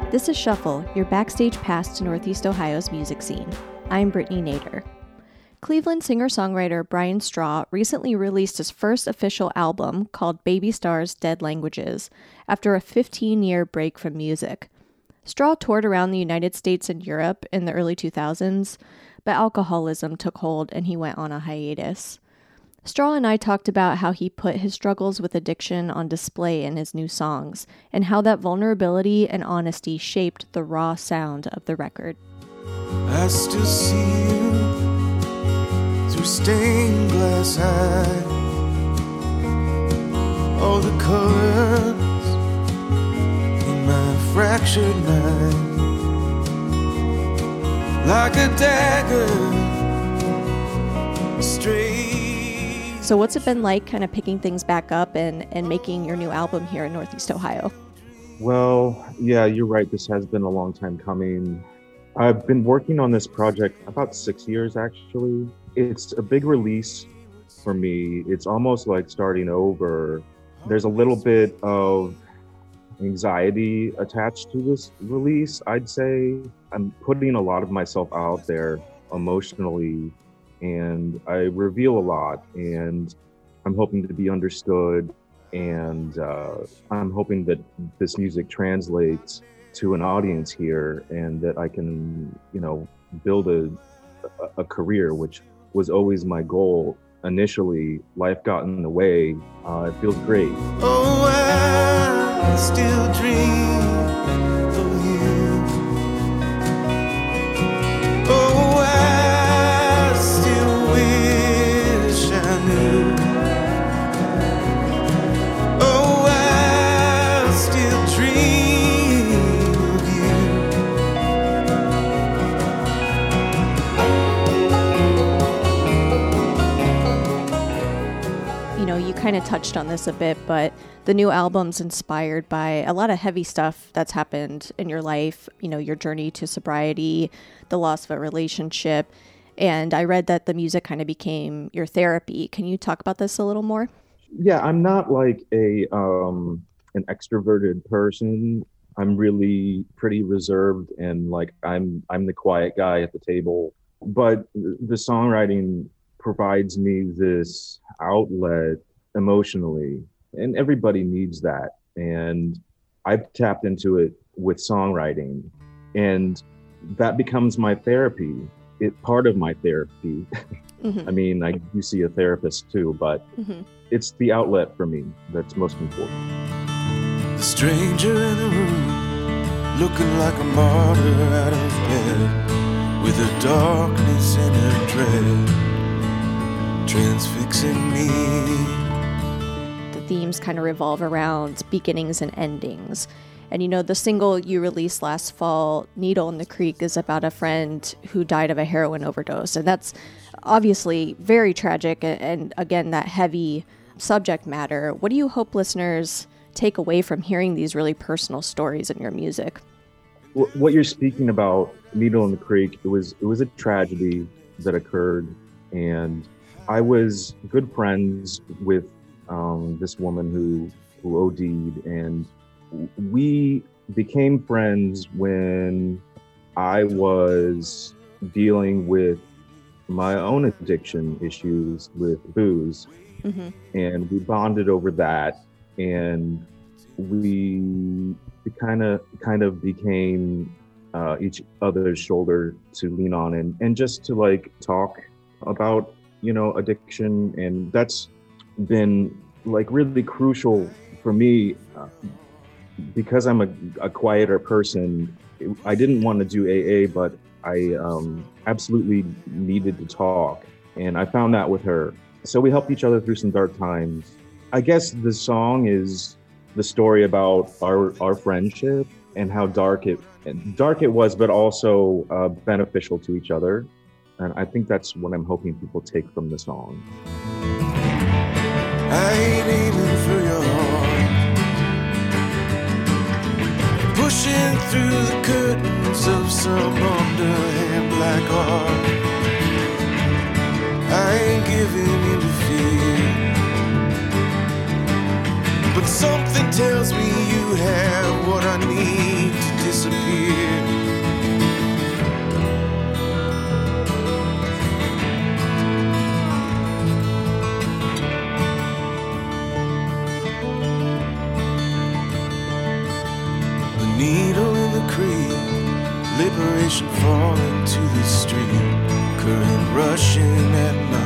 This is Shuffle, your backstage pass to Northeast Ohio's music scene. I'm Brittany Nader. Cleveland singer-songwriter Brian Straw recently released his first official album called Baby Stars Dead Languages after a 15-year break from music. Straw toured around the United States and Europe in the early 2000s, but alcoholism took hold and he went on a hiatus. Straw and I talked about how he put his struggles with addiction on display in his new songs, and how that vulnerability and honesty shaped the raw sound of the record. I still see you through stained glass eyes, all the colors in my fractured mind, like a dagger straight. So what's it been like kind of picking things back up and making your new album here in Northeast Ohio? Well, yeah, you're right. This has been a long time coming. I've been working on this project about 6 years, actually. It's a big release for me. It's almost like starting over. There's a little bit of anxiety attached to this release, I'd say. I'm putting a lot of myself out there emotionally, and I reveal a lot, and I'm hoping to be understood, and I'm hoping that this music translates to an audience here, and that I can, build a career, which was always my goal. Initially, life got in the way. It feels great. Oh, I still dream of you. Oh, I still wish I knew. Oh, I still dream of you. You kind of touched on this a bit, but the new album's inspired by a lot of heavy stuff that's happened in your life, your journey to sobriety, the loss of a relationship. And I read that the music kind of became your therapy. Can you talk about this a little more? Yeah, I'm not like an extroverted person. I'm really pretty reserved, and like I'm the quiet guy at the table. But the songwriting provides me this outlet emotionally, and everybody needs that. And I've tapped into it with songwriting, and that becomes my therapy. Part of my therapy. Mm-hmm. I mean, I do see a therapist too, but it's the outlet for me that's most important. The stranger in the room, looking like a martyr out of bed, with a darkness and a dread transfixing me. The themes kind of revolve around beginnings and endings. And the single you released last fall, Needle in the Creek, is about a friend who died of a heroin overdose. And that's obviously very tragic, and again, that heavy subject matter. What do you hope listeners take away from hearing these really personal stories in your music? What you're speaking about, Needle in the Creek, it was a tragedy that occurred, and I was good friends with this woman who OD'd, and we became friends when I was dealing with my own addiction issues with booze. Mm-hmm. And we bonded over that, and we kind of became each other's shoulder to lean on, and just to like talk about addiction. And that's been like really crucial for me. Because I'm a quieter person, I didn't want to do AA, but I absolutely needed to talk. And I found that with her. So we helped each other through some dark times. I guess the song is the story about our friendship and how dark it was, but also beneficial to each other. And I think that's what I'm hoping people take from the song. I ain't aiming for your heart, pushing through the curtains of some underhand black art. I ain't giving in to fear, but something tells me you have what I need to disappear. disappear. The needle in the creek, liberation falling to the stream, current rushing at my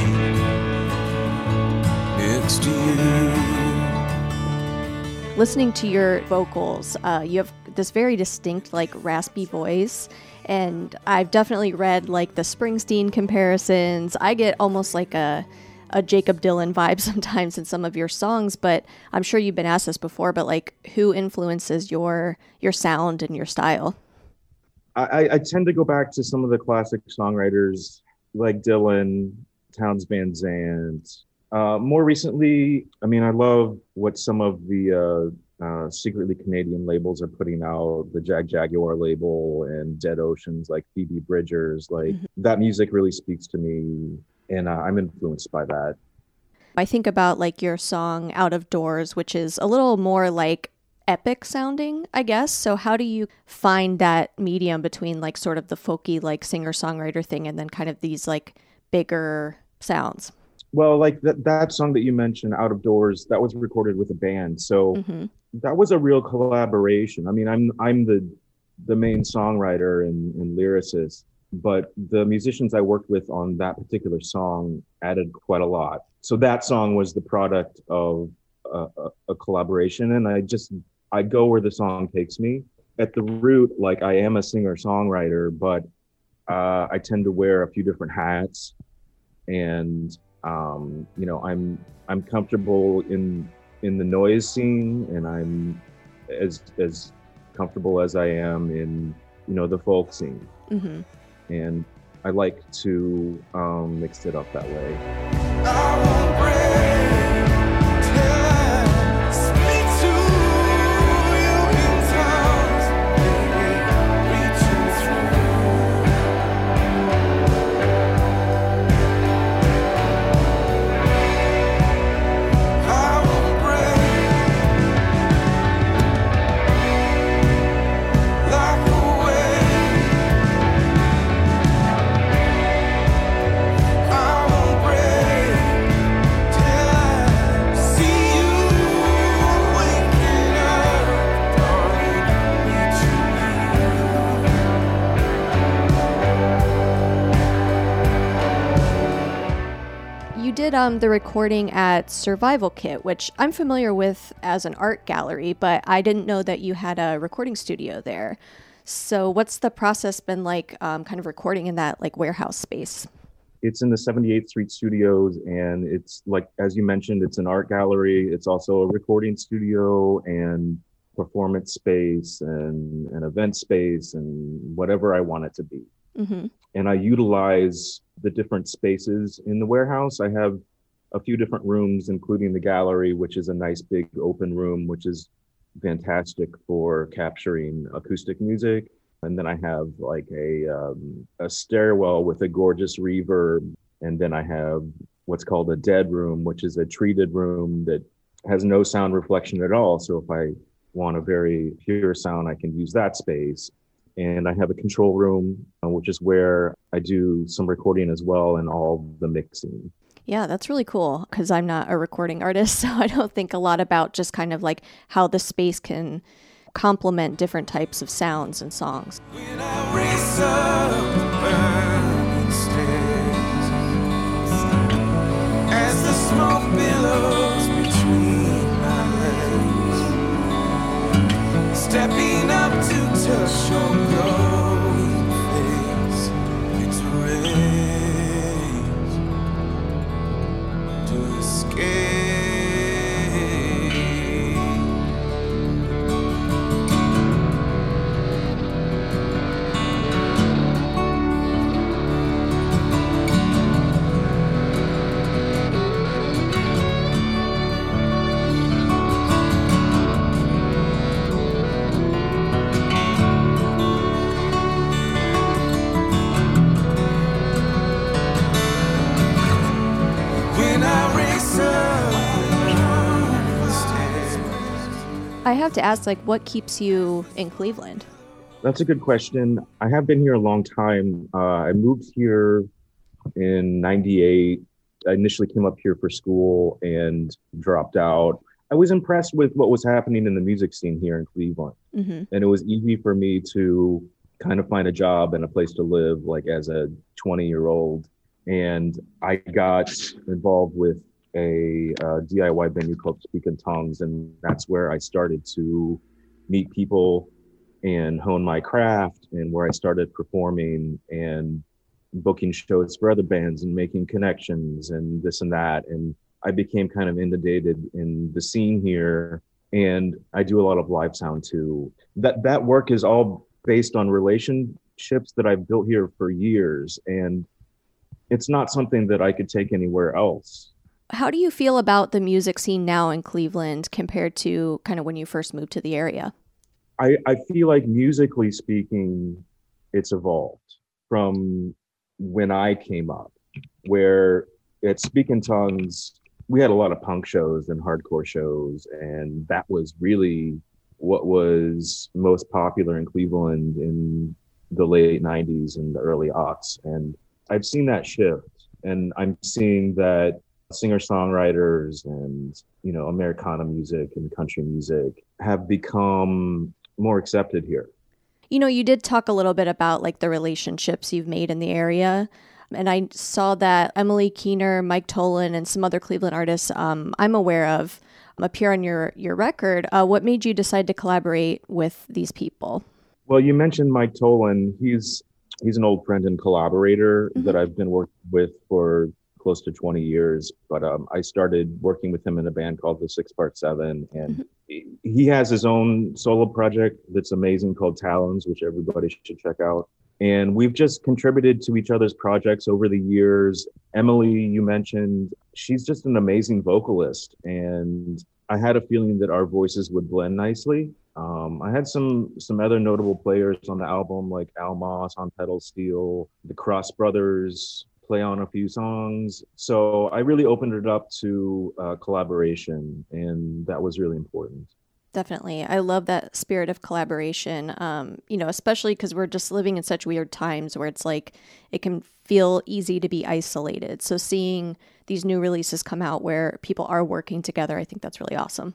feet, next to you. Listening to your vocals, you have this very distinct, like, raspy voice, and I've definitely read, like, the Springsteen comparisons. I get almost like a Jacob Dylan vibe sometimes in some of your songs, but I'm sure you've been asked this before, but, like, who influences your sound and your style? I tend to go back to some of the classic songwriters like Dylan, Townes Van Zandt. More recently, I mean, I love what some of the secretly Canadian labels are putting out, the Jaguar label and Dead Oceans, like Phoebe Bridgers. Like, that music really speaks to me, and I'm influenced by that. I think about, like, your song Out of Doors, which is a little more like epic sounding, I guess. So how do you find that medium between, like, sort of the folky, like, singer-songwriter thing and then kind of these, like, bigger sounds? Well, like that song that you mentioned, Out of Doors, that was recorded with a band. So that was a real collaboration. I mean, I'm the main songwriter and lyricist, but the musicians I worked with on that particular song added quite a lot. So that song was the product of a collaboration, and I go where the song takes me. At the root, like, I am a singer-songwriter, but I tend to wear a few different hats, and you know, I'm comfortable in the noise scene, and I'm as comfortable as I am in, you know, the folk scene. And I like to mix it up that way. I won't break till I speak to you in tongues, reaching through. I won't break like a wave. I won't break till I see you waking up, darling, reaching you. You did the recording at Survival Kit, which I'm familiar with as an art gallery, but I didn't know that you had a recording studio there. So what's the process been like, kind of recording in that, like, warehouse space? It's in the 78th Street Studios, and it's, like, as you mentioned, it's an art gallery. It's also a recording studio and performance space and an event space and whatever I want it to be. And I utilize the different spaces in the warehouse. I have a few different rooms, including the gallery, which is a nice big open room, which is fantastic for capturing acoustic music. And then I have, like, a stairwell with a gorgeous reverb. And then I have what's called a dead room, which is a treated room that has no sound reflection at all. So if I want a very pure sound, I can use that space. And I have a control room, which is where I do some recording as well and all the mixing. Yeah, that's really cool, because I'm not a recording artist, so I don't think a lot about just kind of like how the space can complement different types of sounds and songs. When I race up the burning stairs, as the smoke billows between my legs, stepping up to touch your glowing face, it's a race to escape. I have to ask, like, what keeps you in Cleveland? That's a good question. I have been here a long time. I moved here in 98. I initially came up here for school and dropped out. I was impressed with what was happening in the music scene here in Cleveland. Mm-hmm. And it was easy for me to kind of find a job and a place to live, like as a 20-year-old. And I got involved with a DIY venue called Speak in Tongues. And that's where I started to meet people and hone my craft, and where I started performing and booking shows for other bands and making connections and this and that. And I became kind of inundated in the scene here. And I do a lot of live sound too. That work is all based on relationships that I've built here for years. And it's not something that I could take anywhere else. How do you feel about the music scene now in Cleveland compared to kind of when you first moved to the area? I feel like musically speaking, it's evolved from when I came up, where at Speak in Tongues, we had a lot of punk shows and hardcore shows, and that was really what was most popular in Cleveland in the late 90s and the early aughts. And I've seen that shift, and I'm seeing that singer-songwriters and, you know, Americana music and country music have become more accepted here. You know, you did talk a little bit about like the relationships you've made in the area. And I saw that Emily Keener, Mike Tolan, and some other Cleveland artists I'm aware of appear on your record. What made you decide to collaborate with these people? Well, you mentioned Mike Tolan. He's an old friend and collaborator Mm-hmm. that I've been working with for close to 20 years. But I started working with him in a band called the 6 Part 7. And Mm-hmm. he has his own solo project that's amazing called Talons, which everybody should check out. And we've just contributed to each other's projects over the years. Emily, you mentioned, she's just an amazing vocalist. And I had a feeling that our voices would blend nicely. I had some other notable players on the album, like Al Moss on pedal steel, the Cross Brothers play on a few songs. So I really opened it up to collaboration, and that was really important. Definitely. I love that spirit of collaboration, you know, especially because we're just living in such weird times where it's like it can feel easy to be isolated. So seeing these new releases come out where people are working together, I think that's really awesome.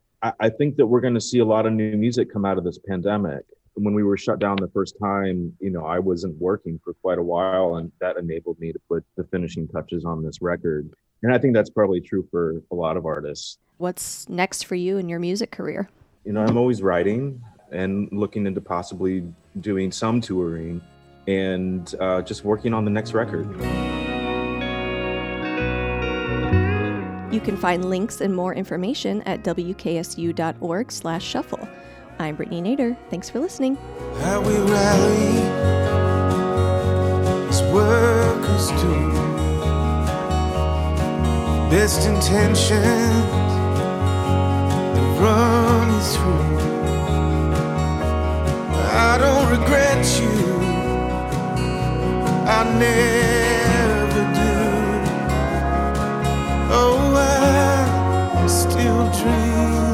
I think that we're going to see a lot of new music come out of this pandemic. When we were shut down the first time, you know, I wasn't working for quite a while, and that enabled me to put the finishing touches on this record. And I think that's probably true for a lot of artists. What's next for you in your music career? You know, I'm always writing and looking into possibly doing some touring and just working on the next record. You can find links and more information at wksu.org/shuffle. I'm Brittany Nader. Thanks for listening. How we rally as workers do. Best intentions that run you through. I don't regret you, I never do. Oh, I still dream